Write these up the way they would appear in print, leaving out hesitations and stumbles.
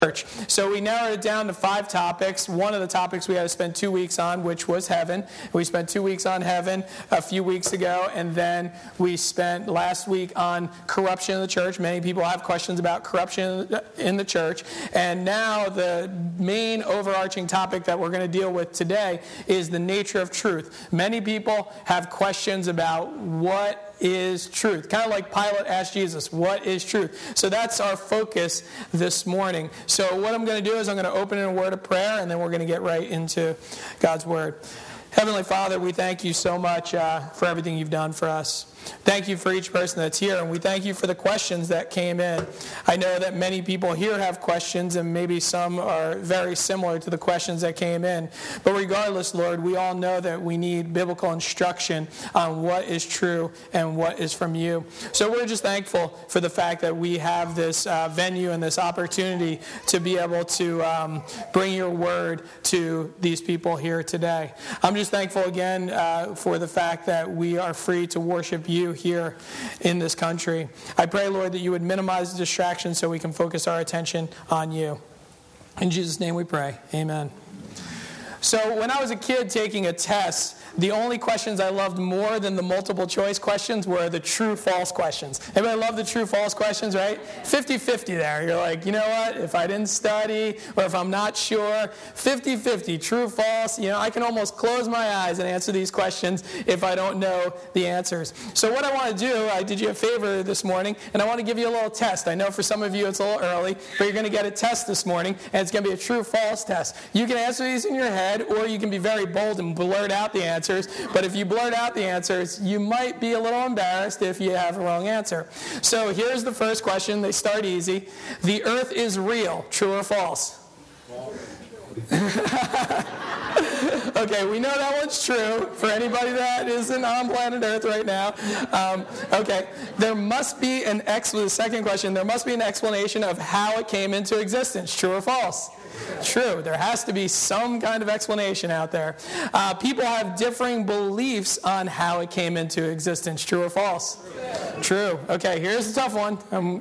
church. So we narrowed it down to 5 topics. One of the topics we had to spend 2 weeks on, which was heaven. We spent 2 weeks on heaven a few weeks ago, and then we spent last week on corruption in the church. Many people have questions about corruption in the church. And now the main overarching topic that we're going to deal with today is the nature of truth. Many people have questions about what is truth. Kind of like Pilate asked Jesus, what is truth? So that's our focus this morning. So what I'm going to do is I'm going to open in a word of prayer, and then we're going to get right into God's word. Heavenly Father, we thank you so much for everything you've done for us. Thank you for each person that's here, and we thank you for the questions that came in. I know that many people here have questions, and maybe some are very similar to the questions that came in. But regardless, Lord, we all know that we need biblical instruction on what is true and what is from you. So we're just thankful for the fact that we have this venue and this opportunity to be able to bring your word to these people here today. I'm just thankful again for the fact that we are free to worship you here in this country. I pray, Lord, that you would minimize the distractions so we can focus our attention on you. In Jesus' name we pray. Amen. So when I was a kid taking a test, the only questions I loved more than the multiple choice questions were the true-false questions. Everybody love the true-false questions, right? 50-50 there. You're like, you know what? If I didn't study or if I'm not sure, 50-50, true-false. You know, I can almost close my eyes and answer these questions if I don't know the answers. So what I want to do, I did you a favor this morning, and I want to give you a little test. I know for some of you it's a little early, but you're going to get a test this morning, and it's going to be a true-false test. You can answer these in your head, or you can be very bold and blurt out the answers. But if you blurt out the answers, you might be a little embarrassed if you have a wrong answer. So here's the first question. They start easy. The earth is real, true or false? Okay, we know that one's true for anybody that isn't on planet Earth right now. Okay, there must be the second question, there must be an explanation of how it came into existence, true or false? True. There has to be some kind of explanation out there. People have differing beliefs on how it came into existence. True or false? True. Okay, here's a tough one.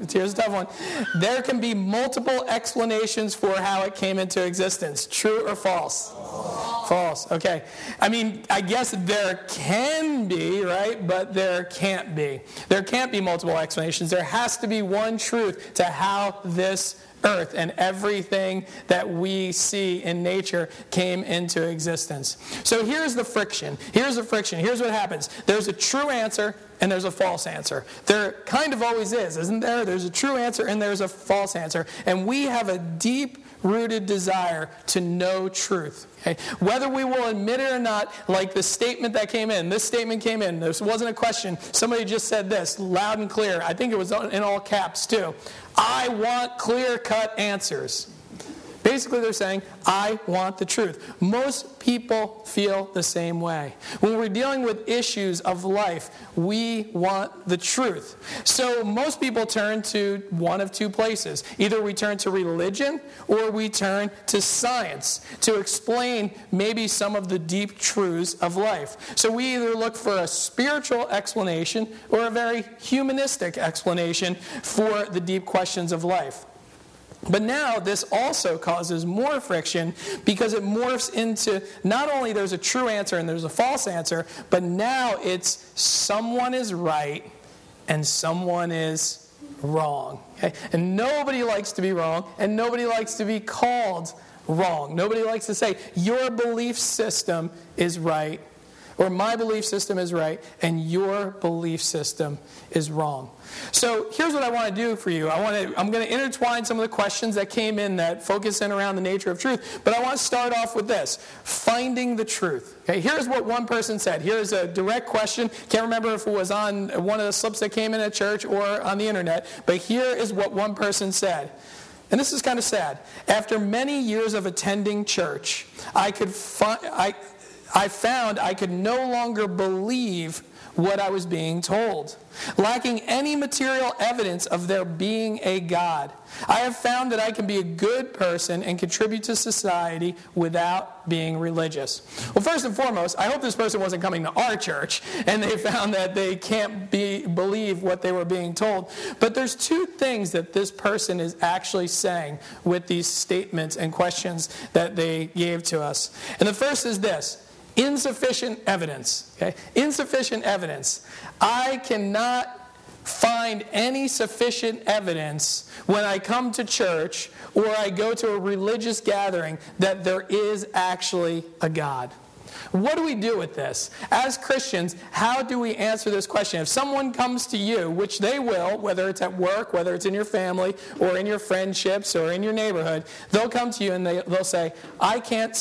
There can be multiple explanations for how it came into existence. True or false? False. Okay. I mean, I guess there can be, right? But there can't be. There can't be multiple explanations. There has to be one truth to how this earth and everything that we see in nature came into existence. So here's the friction. Here's what happens. There's a true answer and there's a false answer. There kind of always is, isn't there? There's a true answer and there's a false answer. And we have a deep-rooted desire to know truth. Okay? Whether we will admit it or not, like the statement that came in. This statement came in. This wasn't a question. Somebody just said this loud and clear. I think it was in all caps too. I want clear-cut answers. Basically, they're saying, I want the truth. Most people feel the same way. When we're dealing with issues of life, we want the truth. So most people turn to one of two places. Either we turn to religion or we turn to science to explain maybe some of the deep truths of life. So we either look for a spiritual explanation or a very humanistic explanation for the deep questions of life. But now this also causes more friction because it morphs into not only there's a true answer and there's a false answer, but now it's someone is right and someone is wrong. Okay? And nobody likes to be wrong and nobody likes to be called wrong. Nobody likes to say your belief system is right or my belief system is right and your belief system is wrong. So here's what I want to do for you. I'm going to intertwine some of the questions that came in that focus in around the nature of truth. But I want to start off with this. Finding the truth. Okay, here's what one person said. Here's a direct question. Can't remember if it was on one of the slips that came in at church or on the internet. But here is what one person said. And this is kind of sad. After many years of attending church, I found I could no longer believe what I was being told, lacking any material evidence of there being a God. I have found that I can be a good person and contribute to society without being religious. Well, first and foremost, I hope this person wasn't coming to our church and they found that they can't believe what they were being told. But there's two things that this person is actually saying with these statements and questions that they gave to us. And the first is this: insufficient evidence. Okay? Insufficient evidence. I cannot find any sufficient evidence when I come to church or I go to a religious gathering that there is actually a God. What do we do with this? As Christians, how do we answer this question? If someone comes to you, which they will, whether it's at work, whether it's in your family, or in your friendships, or in your neighborhood, they'll come to you and they'll say, I can't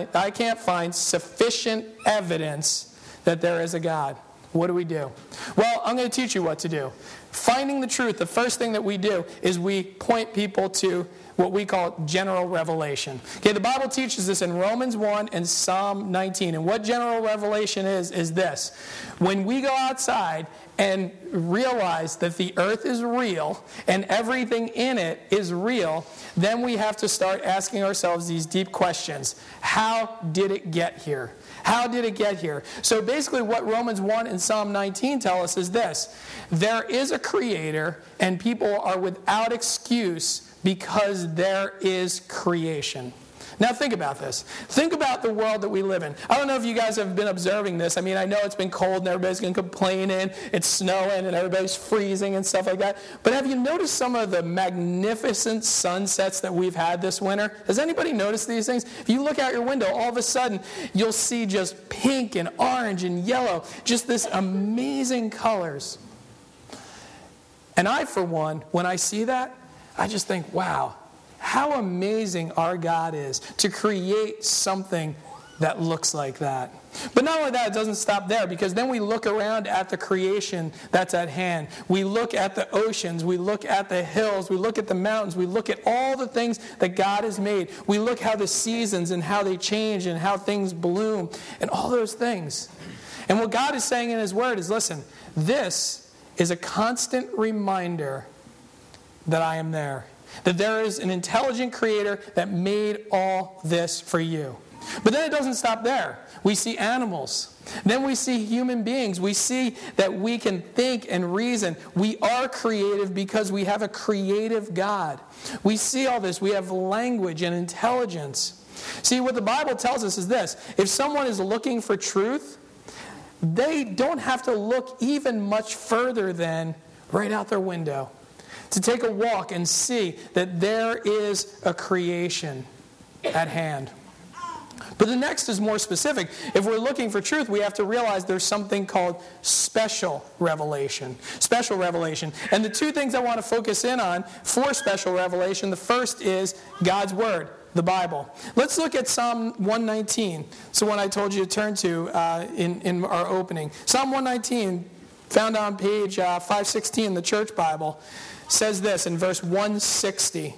find sufficient evidence that there is a God. What do we do? Well, I'm going to teach you what to do. Finding the truth, the first thing that we do is we point people to what we call general revelation. Okay, the Bible teaches this in Romans 1 and Psalm 19. And what general revelation is this: when we go outside and realize that the earth is real and everything in it is real, then we have to start asking ourselves these deep questions. How did it get here? How did it get here? So basically what Romans 1 and Psalm 19 tell us is this: there is a creator and people are without excuse because there is creation. Now think about this. Think about the world that we live in. I don't know if you guys have been observing this. I mean, I know it's been cold and everybody's been complaining. It's snowing and everybody's freezing and stuff like that. But have you noticed some of the magnificent sunsets that we've had this winter? Has anybody noticed these things? If you look out your window, all of a sudden, you'll see just pink and orange and yellow. Just this amazing colors. And I, for one, when I see that, I just think, wow, how amazing our God is to create something that looks like that. But not only that, it doesn't stop there, because then we look around at the creation that's at hand. We look at the oceans, we look at the hills, we look at the mountains, we look at all the things that God has made. We look how the seasons and how they change and how things bloom and all those things. And what God is saying in His Word is, listen, this is a constant reminder that I am there. That there is an intelligent creator that made all this for you. But then it doesn't stop there. We see animals. Then we see human beings. We see that we can think and reason. We are creative because we have a creative God. We see all this. We have language and intelligence. See, what the Bible tells us is this: if someone is looking for truth, they don't have to look even much further than right out their window to take a walk and see that there is a creation at hand. But the next is more specific. If we're looking for truth, we have to realize there's something called special revelation. Special revelation. And the two things I want to focus in on for special revelation, the first is God's Word, the Bible. Let's look at Psalm 119. It's the one I told you to turn to in our opening. Psalm 119, found on page 516 in the Church Bible, says this in verse 160.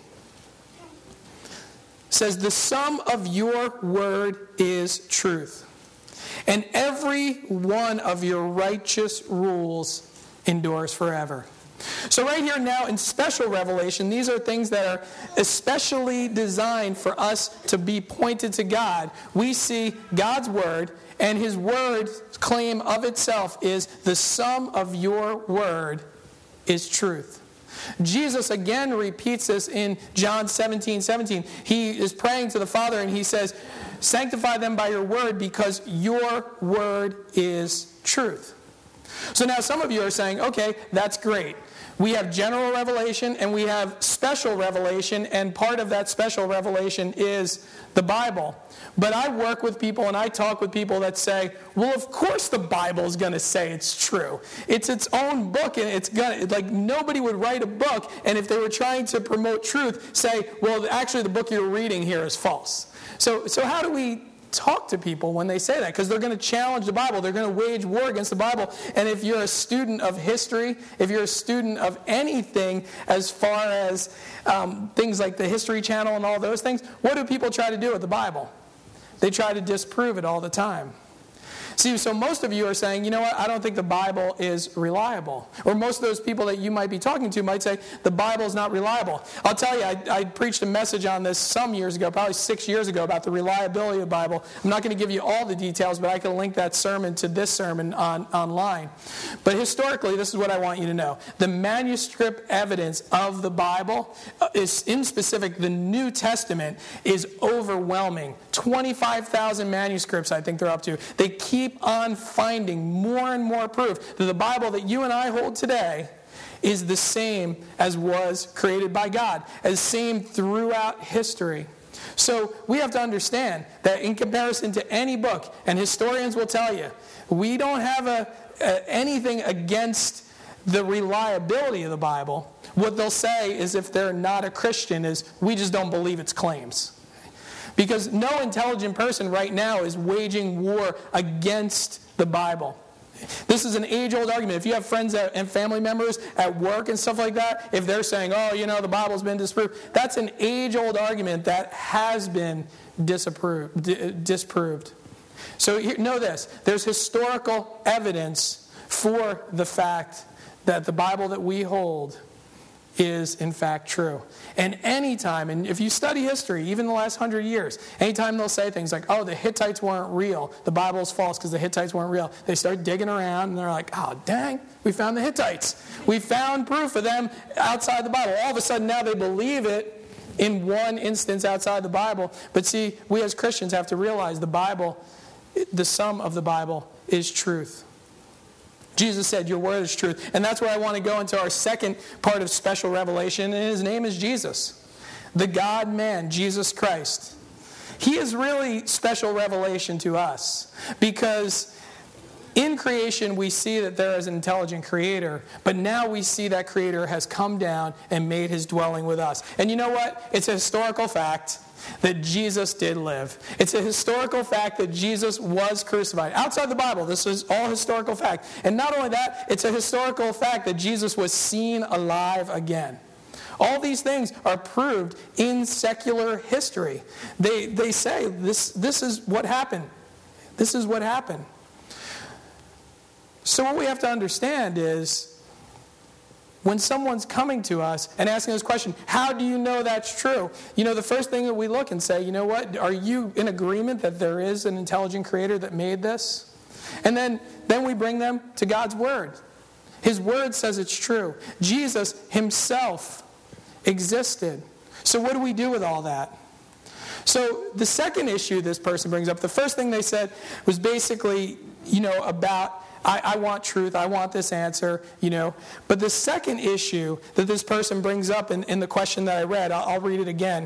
Says, the sum of your word is truth, and every one of your righteous rules endures forever. So right here now in special revelation, these are things that are especially designed for us to be pointed to God. We see God's word, and His word's claim of itself is the sum of your word is truth. Jesus again repeats this in John 17:17. He is praying to the Father and He says, sanctify them by your word because your word is truth. So now some of you are saying, okay, that's great. We have general revelation and we have special revelation, and part of that special revelation is the Bible. But I work with people and I talk with people that say, well, of course the Bible is going to say it's true. It's its own book, and it's going to, like, nobody would write a book, and if they were trying to promote truth, say, well, actually the book you're reading here is false. So how do we talk to people when they say that? Because they're going to challenge the Bible. They're going to wage war against the Bible. And if you're a student of history, if you're a student of anything as far as things like the History Channel and all those things, what do people try to do with the Bible? They try to disprove it all the time. See, so most of you are saying, you know what, I don't think the Bible is reliable. Or most of those people that you might be talking to might say, the Bible is not reliable. I'll tell you, I preached a message on this some years ago, probably 6 years ago, about the reliability of the Bible. I'm not going to give you all the details, but I can link that sermon to this sermon online. But historically, this is what I want you to know. The manuscript evidence of the Bible, is in specific the New Testament, is overwhelming. 25,000 manuscripts, I think they're up to. They keep on finding more and more proof that the Bible that you and I hold today is the same as was created by God, as same throughout history. So we have to understand that in comparison to any book, and historians will tell you, we don't have anything against the reliability of the Bible. What they'll say is, if they're not a Christian, is we just don't believe its claims. Because no intelligent person right now is waging war against the Bible. This is an age-old argument. If you have friends and family members at work and stuff like that, if they're saying, oh, you know, the Bible's been disproved, that's an age-old argument that has been disproved. So know this. There's historical evidence for the fact that the Bible that we hold is in fact true. And anytime, and if you study history, even the last 100 years, anytime they'll say things like, oh, the Hittites weren't real, the Bible's false because the Hittites weren't real, they start digging around and they're like, oh, dang, we found the Hittites. We found proof of them outside the Bible. All of a sudden now they believe it in one instance outside the Bible. But see, we as Christians have to realize the Bible, the sum of the Bible is truth. Jesus said, your word is truth. And that's where I want to go into our second part of special revelation, and his name is Jesus. The God-man, Jesus Christ. He is really special revelation to us because in creation we see that there is an intelligent creator, but now we see that creator has come down and made his dwelling with us. And you know what? It's a historical fact that Jesus did live. It's a historical fact that Jesus was crucified. Outside the Bible, this is all historical fact. And not only that, it's a historical fact that Jesus was seen alive again. All these things are proved in secular history. They say this is what happened. This is what happened. So what we have to understand is, when someone's coming to us and asking us a question, how do you know that's true? You know, the first thing that we look and say, you know what, are you in agreement that there is an intelligent creator that made this? And then we bring them to God's word. His word says it's true. Jesus himself existed. So what do we do with all that? So the second issue this person brings up, the first thing they said was basically, you know, about I want truth, I want this answer, you know. But the second issue that this person brings up in the question that I read, I'll read it again.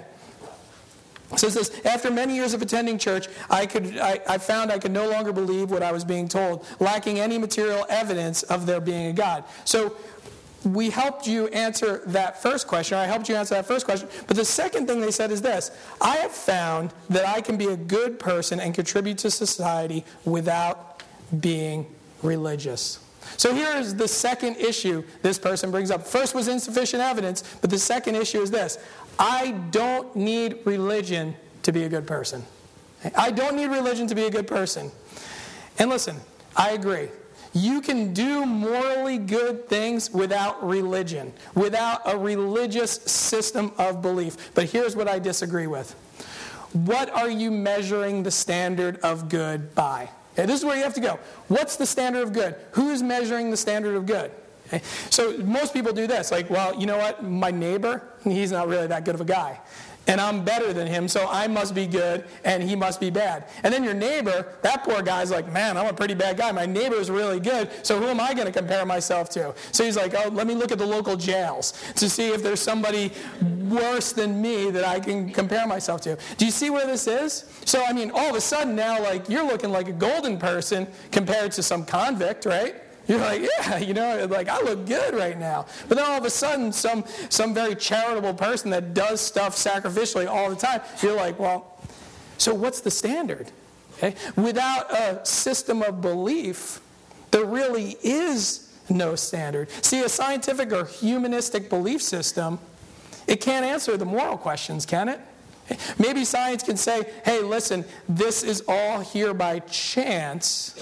It says this: after many years of attending church, I found I could no longer believe what I was being told, lacking any material evidence of there being a God. So we helped you answer that first question, or I helped you answer that first question. But the second thing they said is this: I have found that I can be a good person and contribute to society without being religious. So here is the second issue this person brings up. First was insufficient evidence, but the second issue is this: I don't need religion to be a good person. I don't need religion to be a good person. And listen, I agree. You can do morally good things without religion, without a religious system of belief. But here's what I disagree with. What are you measuring the standard of good by? Okay, this is where you have to go. What's the standard of good? Who's measuring the standard of good? Okay, so most people do this. Like, well, you know what? My neighbor, he's not really that good of a guy. And I'm better than him, so I must be good, and he must be bad. And then your neighbor, that poor guy's like, man, I'm a pretty bad guy. My neighbor's really good, so who am I going to compare myself to? So he's like, oh, let me look at the local jails to see if there's somebody worse than me that I can compare myself to. Do you see where this is? So, I mean, all of a sudden now, like, you're looking like a golden person compared to some convict, right? You're like, yeah, you know, like, I look good right now. But then all of a sudden, some very charitable person that does stuff sacrificially all the time, you're like, well, so what's the standard? Okay? Without a system of belief, there really is no standard. See, a scientific or humanistic belief system, it can't answer the moral questions, can it? Maybe science can say, hey, listen, this is all here by chance.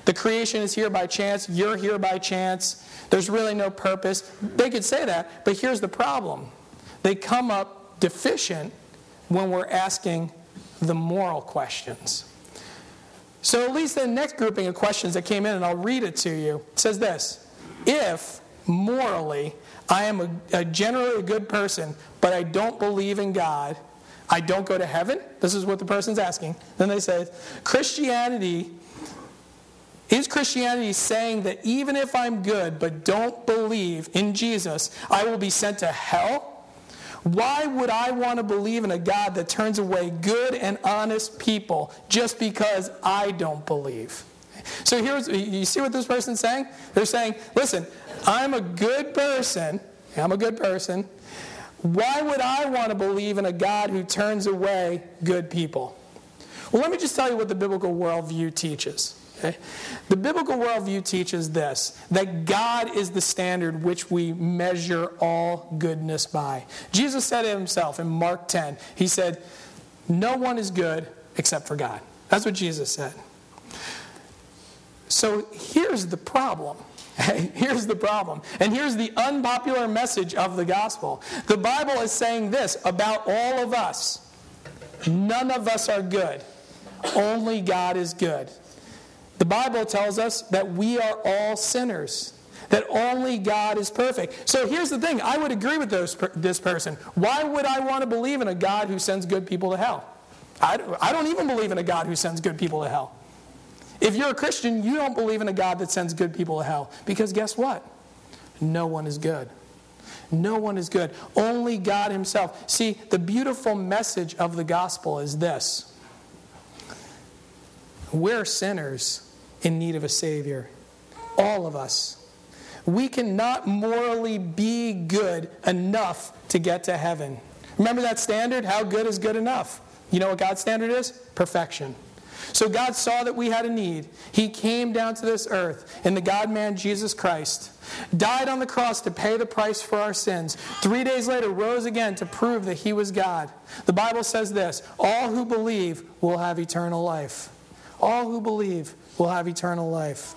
The creation is here by chance. You're here by chance. There's really no purpose. They could say that, but here's the problem. They come up deficient when we're asking the moral questions. So at least the next grouping of questions that came in, and I'll read it to you, says this: if morally I am a generally a good person, but I don't believe in God, I don't go to heaven? This is what the person's asking. Then they say, is Christianity saying that even if I'm good but don't believe in Jesus, I will be sent to hell? Why would I want to believe in a God that turns away good and honest people just because I don't believe? So you see what this person's saying? They're saying, listen, I'm a good person. Why would I want to believe in a God who turns away good people? Well, let me just tell you what the biblical worldview teaches. Okay? The biblical worldview teaches this, that God is the standard which we measure all goodness by. Jesus said it himself in Mark 10. He said, no one is good except for God. That's what Jesus said. So here's the problem. Here's the problem. And here's the unpopular message of the gospel. The Bible is saying this about all of us. None of us are good. Only God is good. The Bible tells us that we are all sinners. That only God is perfect. So here's the thing. I would agree with this person. Why would I want to believe in a God who sends good people to hell? I don't even believe in a God who sends good people to hell. If you're a Christian, you don't believe in a God that sends good people to hell. Because guess what? No one is good. No one is good. Only God himself. See, the beautiful message of the gospel is this. We're sinners in need of a Savior. All of us. We cannot morally be good enough to get to heaven. Remember that standard? How good is good enough? You know what God's standard is? Perfection. So God saw that we had a need. He came down to this earth in the God-man Jesus Christ, died on the cross to pay the price for our sins. 3 days later, rose again to prove that he was God. The Bible says this, all who believe will have eternal life. All who believe will have eternal life.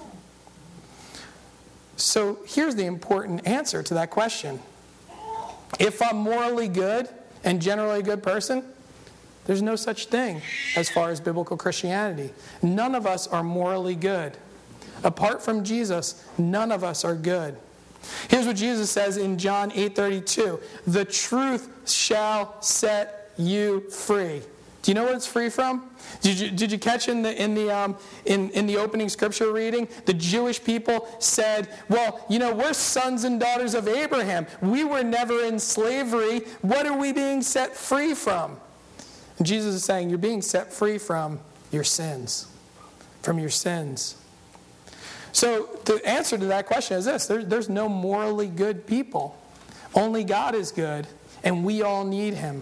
So here's the important answer to that question. If I'm morally good and generally a good person, there's no such thing as far as biblical Christianity. None of us are morally good. Apart from Jesus, none of us are good. Here's what Jesus says in John 8:32. The truth shall set you free. Do you know what it's free from? Did you catch in the opening scripture reading? The Jewish people said, well, we're sons and daughters of Abraham. We were never in slavery. What are we being set free from? And Jesus is saying, you're being set free from your sins. From your sins. So the answer to that question is this. There's no morally good people. Only God is good, and we all need him.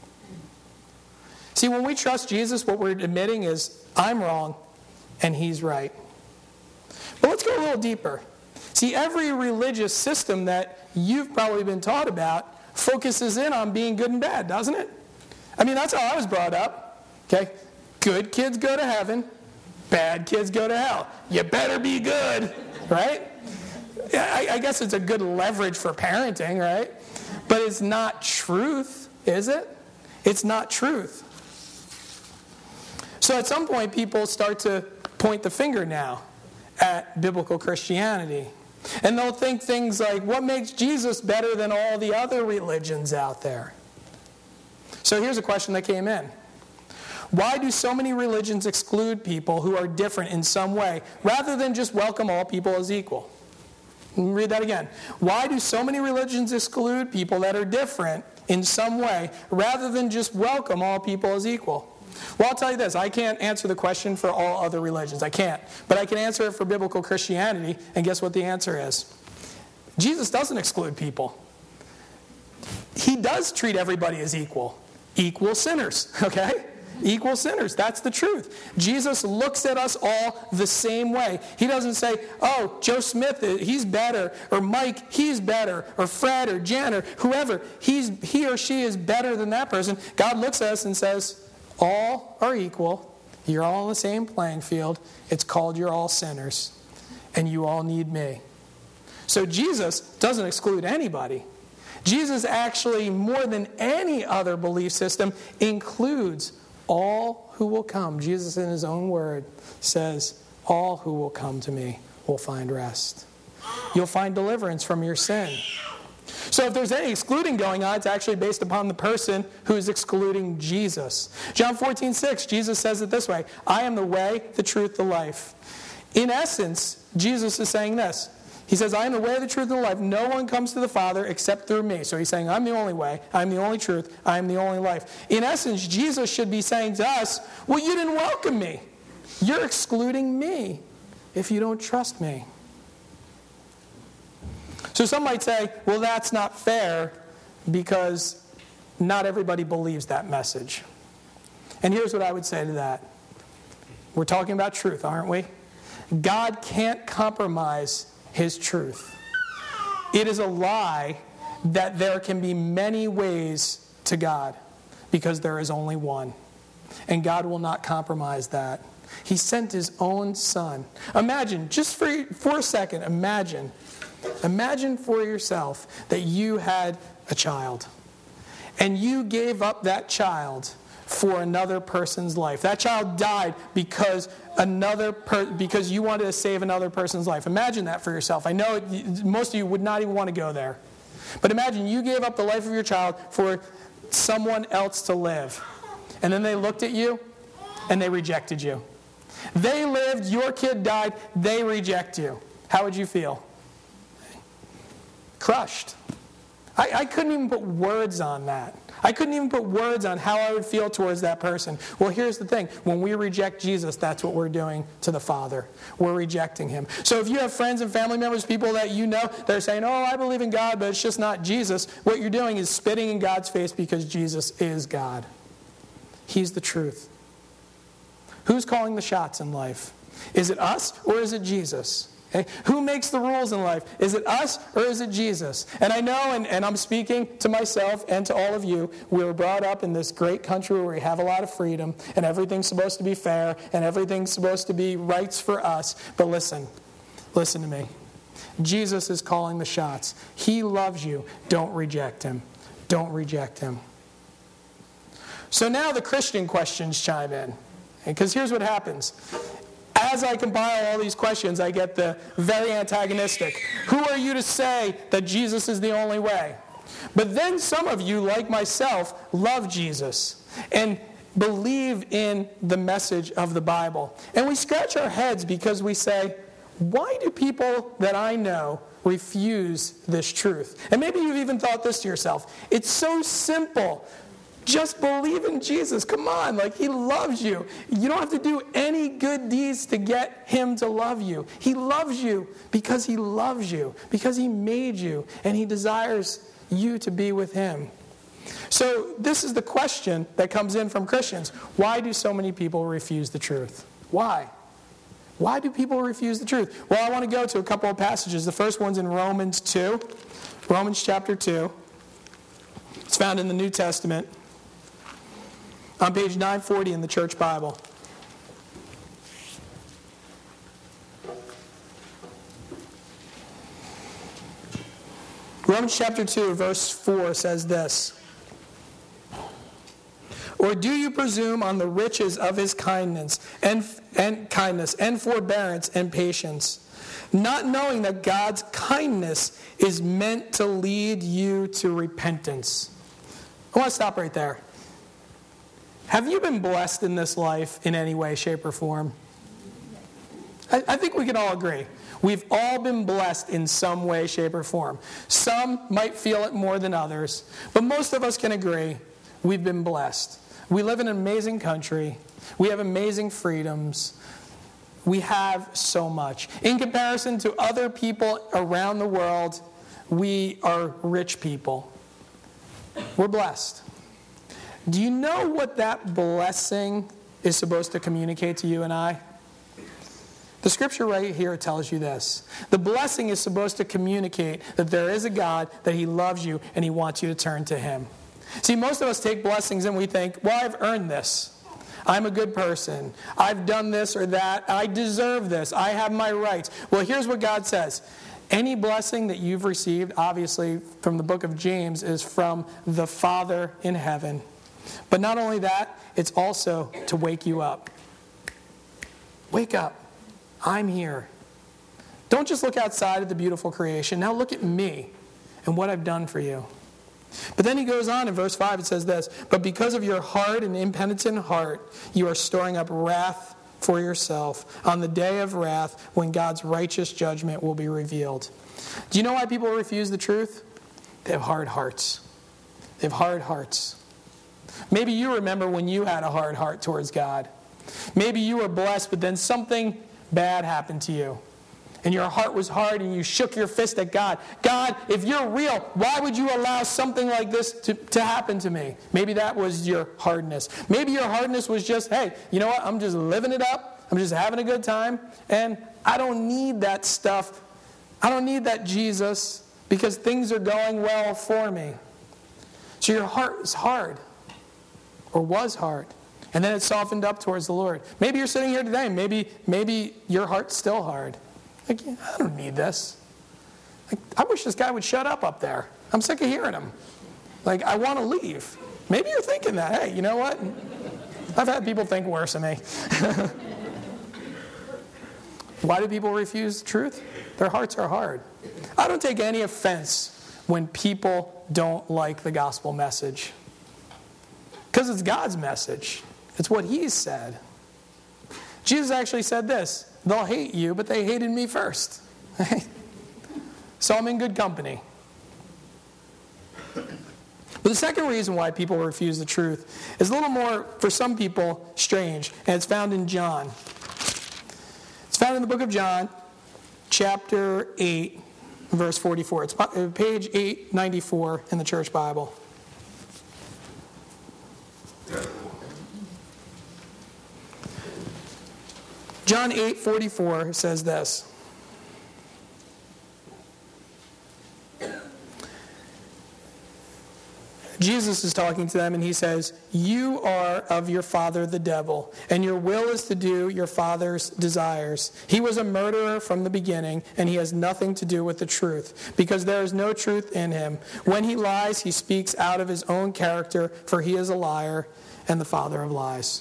See, when we trust Jesus, what we're admitting is, I'm wrong, and he's right. But let's go a little deeper. See, every religious system that you've probably been taught about focuses in on being good and bad, doesn't it? I mean, that's how I was brought up. Okay? Good kids go to heaven. Bad kids go to hell. You better be good. Right? I guess it's a good leverage for parenting, right? But it's not truth, is it? It's not truth. So at some point, people start to point the finger now at biblical Christianity. And they'll think things like, what makes Jesus better than all the other religions out there? So here's a question that came in. Why do so many religions exclude people who are different in some way, rather than just welcome all people as equal? Let me read that again. Why do so many religions exclude people that are different in some way, rather than just welcome all people as equal? Well, I'll tell you this. I can't answer the question for all other religions. I can't. But I can answer it for biblical Christianity, and guess what the answer is? Jesus doesn't exclude people. He does treat everybody as equal. Equal sinners, okay? Equal sinners. That's the truth. Jesus looks at us all the same way. He doesn't say, oh, Joe Smith, he's better, or Mike, he's better, or Fred, or Jan, or whoever. He or she is better than that person. God looks at us and says, all are equal, You're all on the same playing field. It's called you're all sinners, and you all need me. So Jesus doesn't exclude anybody. Jesus actually, more than any other belief system, includes all who will come. Jesus, in his own word, says, all who will come to me will find rest. You'll find deliverance from your sin. So if there's any excluding going on, it's actually based upon the person who is excluding Jesus. John 14:6, Jesus says it this way, I am the way, the truth, the life. In essence, Jesus is saying this. He says, I am the way, the truth, and the life. No one comes to the Father except through me. So he's saying, I'm the only way, I'm the only truth, I'm the only life. In essence, Jesus should be saying to us, well, you didn't welcome me. You're excluding me if you don't trust me. So some might say, well, that's not fair because not everybody believes that message. And here's what I would say to that. We're talking about truth, aren't we? God can't compromise his truth. It is a lie that there can be many ways to God because there is only one. And God will not compromise that. He sent his own son. Imagine, just for a second, imagine for yourself that you had a child and you gave up that child for another person's life. That child died because you wanted to save another person's life. Imagine that for yourself. I know most of you would not even want to go there. But imagine you gave up the life of your child for someone else to live. And then they looked at you and they rejected you. They lived, your kid died, they reject you. How would you feel? Crushed. I couldn't even put words on that. I couldn't even put words on how I would feel towards that person. Well, here's the thing. When we reject Jesus, that's what we're doing to the Father. We're rejecting him. So if you have friends and family members, people that you know, that are saying, oh, I believe in God, but it's just not Jesus, what you're doing is spitting in God's face because Jesus is God. He's the truth. Who's calling the shots in life? Is it us or is it Jesus? Okay? Who makes the rules in life? Is it us or is it Jesus? And I know, and I'm speaking to myself and to all of you, we were brought up in this great country where we have a lot of freedom and everything's supposed to be fair and everything's supposed to be rights for us. But listen to me. Jesus is calling the shots. He loves you. Don't reject him. Don't reject him. So now the Christian questions chime in. Because here's what happens. As I compile all these questions, I get the very antagonistic. Who are you to say that Jesus is the only way? But then some of you, like myself, love Jesus and believe in the message of the Bible. And we scratch our heads because we say, why do people that I know refuse this truth? And maybe you've even thought this to yourself. It's so simple. Just believe in Jesus. Come on, he loves you. You don't have to do any good deeds to get him to love you. He loves you because he loves you, because he made you, and he desires you to be with him. So this is the question that comes in from Christians. Why do so many people refuse the truth? Why? Why do people refuse the truth? Well, I want to go to a couple of passages. The first one's in Romans 2. Romans chapter 2. It's found in the New Testament. On page 940 in the Church Bible. Romans chapter 2, verse 4 says this. Or do you presume on the riches of his kindness and forbearance and patience, not knowing that God's kindness is meant to lead you to repentance? I want to stop right there. Have you been blessed in this life in any way, shape, or form? I think we can all agree. We've all been blessed in some way, shape, or form. Some might feel it more than others, but most of us can agree we've been blessed. We live in an amazing country. We have amazing freedoms. We have so much. In comparison to other people around the world, we are rich people. We're blessed. Do you know what that blessing is supposed to communicate to you and I? The scripture right here tells you this. The blessing is supposed to communicate that there is a God, that he loves you, and he wants you to turn to him. See, most of us take blessings and we think, well, I've earned this. I'm a good person. I've done this or that. I deserve this. I have my rights. Well, here's what God says. Any blessing that you've received, obviously from the book of James, is from the Father in heaven. But not only that, it's also to wake you up. Wake up. I'm here. Don't just look outside at the beautiful creation. Now look at me and what I've done for you. But then he goes on in verse 5, it says this, but because of your hard and impenitent heart, you are storing up wrath for yourself on the day of wrath when God's righteous judgment will be revealed. Do you know why people refuse the truth? They have hard hearts. They have hard hearts. Maybe you remember when you had a hard heart towards God. Maybe you were blessed, but then something bad happened to you. And your heart was hard and you shook your fist at God. God, if you're real, why would you allow something like this to happen to me? Maybe that was your hardness. Maybe your hardness was just, hey, you know what? I'm just living it up. I'm just having a good time. And I don't need that stuff. I don't need that Jesus because things are going well for me. So your heart is hard or was hard. And then it softened up towards the Lord. Maybe you're sitting here today. Maybe your heart's still hard. Like, I don't need this. Like, I wish this guy would shut up there. I'm sick of hearing him. Like, I want to leave. Maybe you're thinking that. Hey, you know what? I've had people think worse of me. Why do people refuse the truth? Their hearts are hard. I don't take any offense when people don't like the gospel message. Because it's God's message. It's what He said. Jesus actually said this. They'll hate you, but they hated me first. So I'm in good company. But the second reason why people refuse the truth is a little more, for some people, strange. And it's found in John. It's found in the book of John, chapter 8, verse 44. It's page 894 in the Church Bible. John 8:44 says this. Jesus is talking to them and he says, you are of your father the devil, and your will is to do your father's desires. He was a murderer from the beginning, and he has nothing to do with the truth, because there is no truth in him. When he lies, he speaks out of his own character, for he is a liar and the father of lies.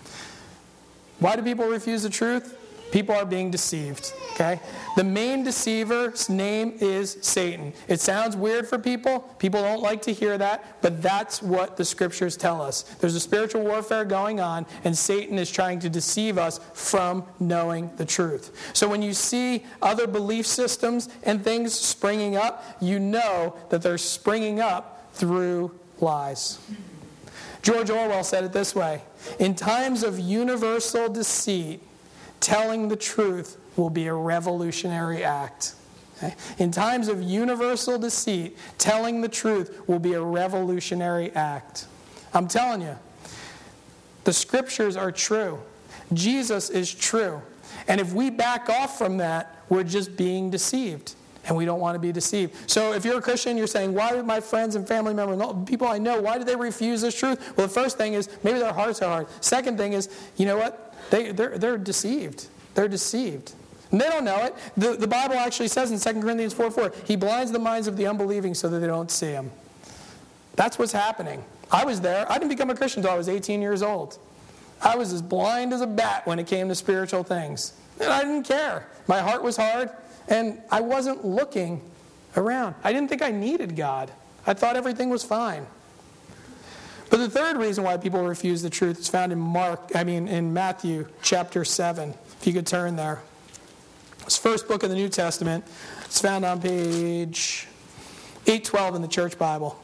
Why do people refuse the truth? People are being deceived, okay? The main deceiver's name is Satan. It sounds weird for people. People don't like to hear that, but that's what the scriptures tell us. There's a spiritual warfare going on, and Satan is trying to deceive us from knowing the truth. So when you see other belief systems and things springing up, you know that they're springing up through lies. George Orwell said it this way, in times of universal deceit, telling the truth will be a revolutionary act. Okay? In times of universal deceit, telling the truth will be a revolutionary act. I'm telling you, the scriptures are true. Jesus is true. And if we back off from that, we're just being deceived. And we don't want to be deceived. So if you're a Christian, you're saying, why do my friends and family members, people I know, why do they refuse this truth? Well, the first thing is, maybe their hearts are hard. Second thing is, you know what? They're deceived. They're deceived. And they don't know it. The Bible actually says in 2 Corinthians 4:4, He blinds the minds of the unbelieving so that they don't see Him. That's what's happening. I was there. I didn't become a Christian until I was 18 years old. I was as blind as a bat when it came to spiritual things. And I didn't care. My heart was hard. And I wasn't looking around. I didn't think I needed God. I thought everything was fine. But the third reason why people refuse the truth is found in Matthew chapter 7. If you could turn there. It's the first book of the New Testament. It's found on page 812 in the Church Bible.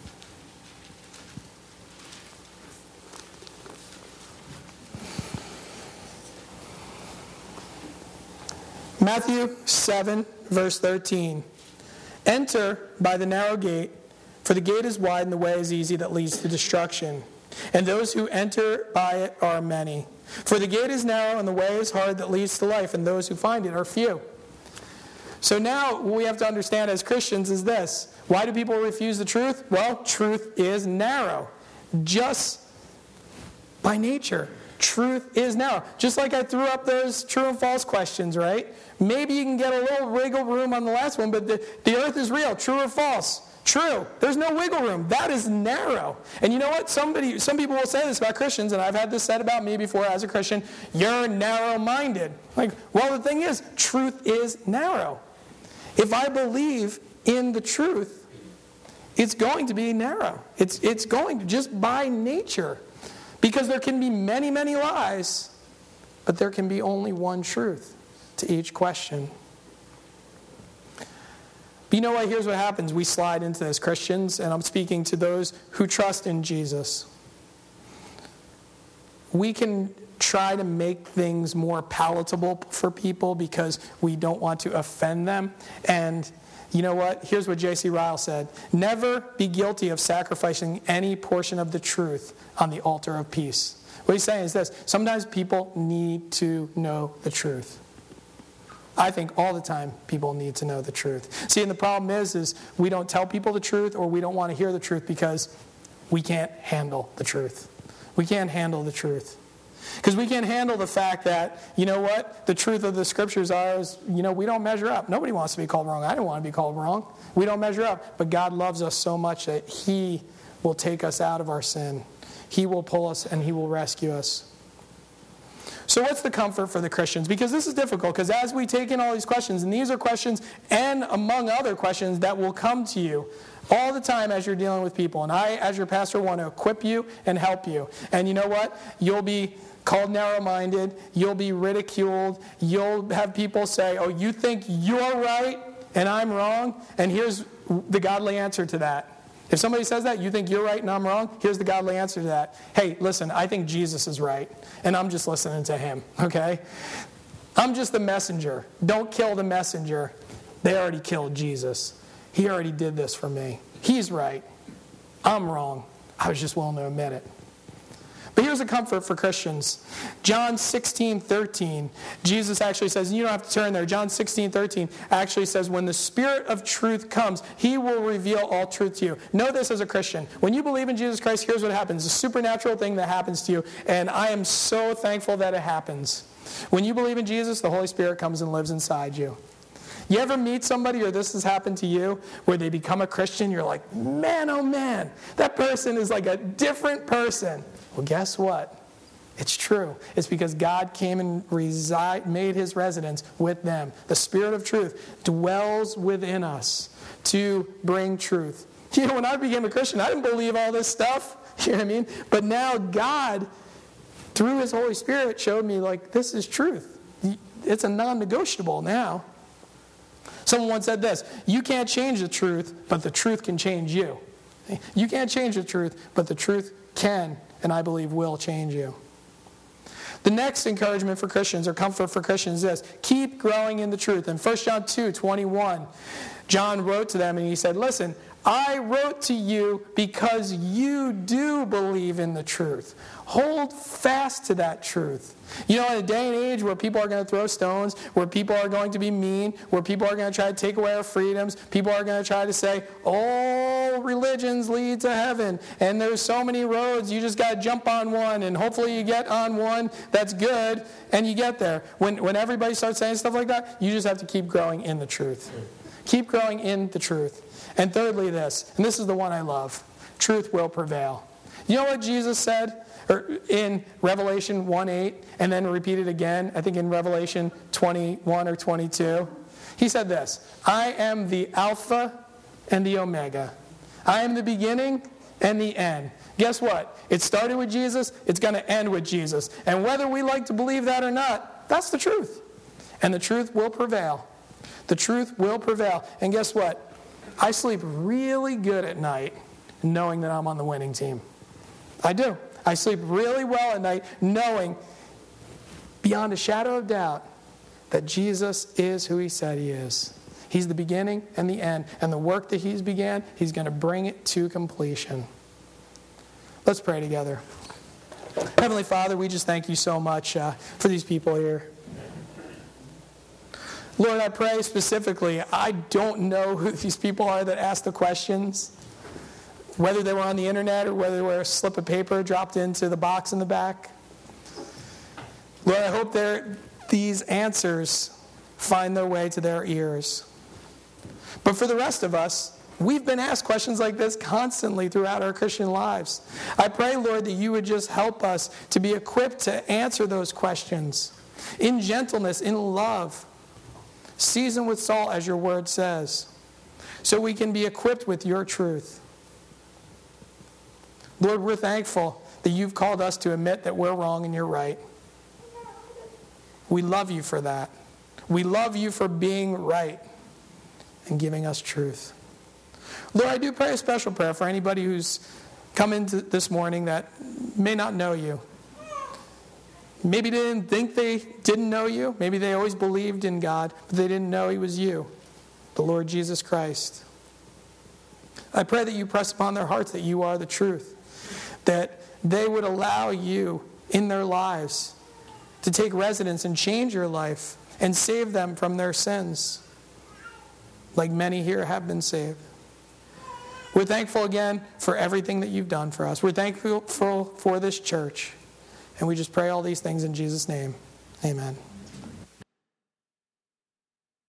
Matthew 7, verse 13. Enter by the narrow gate, for the gate is wide and the way is easy that leads to destruction. And those who enter by it are many. For the gate is narrow and the way is hard that leads to life, and those who find it are few. So now what we have to understand as Christians is this. Why do people refuse the truth? Well, truth is narrow. Just By nature, truth is narrow. Just like I threw up those true and false questions, right? Maybe you can get a little wiggle room on the last one, but the earth is real, true or false? True. There's no wiggle room. That is narrow. And you know what? Some people will say this about Christians, and I've had this said about me before as a Christian. You're narrow-minded. Like, well, the thing is, truth is narrow. If I believe in the truth, it's going to be narrow. It's going to, just by nature. Because there can be many, many lies, but there can be only one truth to each question. But you know what? Here's what happens. We slide into this, Christians, and I'm speaking to those who trust in Jesus. We can try to make things more palatable for people because we don't want to offend them. And you know what? Here's what J.C. Ryle said. Never be guilty of sacrificing any portion of the truth on the altar of peace. What he's saying is this. Sometimes people need to know the truth. I think all the time people need to know the truth. See, and the problem is we don't tell people the truth, or we don't want to hear the truth because we can't handle the truth. We can't handle the truth. Because we can't handle the fact that, you know what, the truth of the scriptures is, we don't measure up. Nobody wants to be called wrong. I don't want to be called wrong. We don't measure up. But God loves us so much that He will take us out of our sin. He will pull us and He will rescue us. So what's the comfort for the Christians? Because this is difficult, because as we take in all these questions, and these are questions and among other questions that will come to you all the time as you're dealing with people. And I, as your pastor, want to equip you and help you. And you know what? You'll be called narrow-minded. You'll be ridiculed. You'll have people say, oh, you think you're right and I'm wrong? And here's the godly answer to that. If somebody says that, you think you're right and I'm wrong, here's the godly answer to that. Hey, listen, I think Jesus is right, and I'm just listening to Him, okay? I'm just the messenger. Don't kill the messenger. They already killed Jesus. He already did this for me. He's right. I'm wrong. I was just willing to admit it. But here's a comfort for Christians. John 16:13, Jesus actually says, and you don't have to turn there, John 16:13 actually says, when the Spirit of truth comes, He will reveal all truth to you. Know this as a Christian. When you believe in Jesus Christ, here's what happens. It's a supernatural thing that happens to you, and I am so thankful that it happens. When you believe in Jesus, the Holy Spirit comes and lives inside you. You ever meet somebody, or this has happened to you, where they become a Christian, you're like, man, oh man, that person is like a different person. Well, guess what? It's true. It's because God came and made His residence with them. The Spirit of truth dwells within us to bring truth. You know, when I became a Christian, I didn't believe all this stuff. You know what I mean? But now God, through His Holy Spirit, showed me, like, this is truth. It's a non-negotiable now. Someone once said this, you can't change the truth, but the truth can change you. You can't change the truth, but the truth can, and I believe will, change you. The next encouragement for Christians, or comfort for Christians, is this. Keep growing in the truth. In 1 John 2:21, John wrote to them and he said, listen, I wrote to you because you do believe in the truth. Hold fast to that truth. You know, in a day and age where people are going to throw stones, where people are going to be mean, where people are going to try to take away our freedoms, people are going to try to say, all religions lead to heaven, and there's so many roads, you just got to jump on one, and hopefully you get on one that's good, and you get there. When everybody starts saying stuff like that, you just have to keep growing in the truth. Keep growing in the truth. And thirdly, this, and this is the one I love, truth will prevail. You know what Jesus said in Revelation 1:8, and then repeated again, I think in Revelation 21 or 22? He said this, I am the Alpha and the Omega. I am the beginning and the end. Guess what? It started with Jesus, it's going to end with Jesus. And whether we like to believe that or not, that's the truth. And the truth will prevail. The truth will prevail. And guess what? I sleep really good at night knowing that I'm on the winning team. I do. I sleep really well at night knowing beyond a shadow of doubt that Jesus is who He said He is. He's the beginning and the end. And the work that He's began, He's going to bring it to completion. Let's pray together. Heavenly Father, we just thank You so much for these people here. Lord, I pray specifically, I don't know who these people are that ask the questions. whether they were on the internet or whether they were a slip of paper dropped into the box in the back. Lord, I hope these answers find their way to their ears. But for the rest of us, we've been asked questions like this constantly throughout our Christian lives. I pray, Lord, that you would just help us to be equipped to answer those questions in gentleness, in love, seasoned with salt, as your word says, so we can be equipped with your truth. Lord, we're thankful that you've called us to admit that we're wrong and you're right. We love you for that. We love you for being right and giving us truth. Lord, I do pray a special prayer for anybody who's come into this morning that may not know you. Maybe they didn't think they didn't know you. Maybe they always believed in God, but they didn't know he was you, the Lord Jesus Christ. I pray that you press upon their hearts that you are the truth, that they would allow you in their lives to take residence and change your life and save them from their sins, like many here have been saved. We're thankful again for everything that you've done for us. We're thankful for this church. And we just pray all these things in Jesus' name. Amen.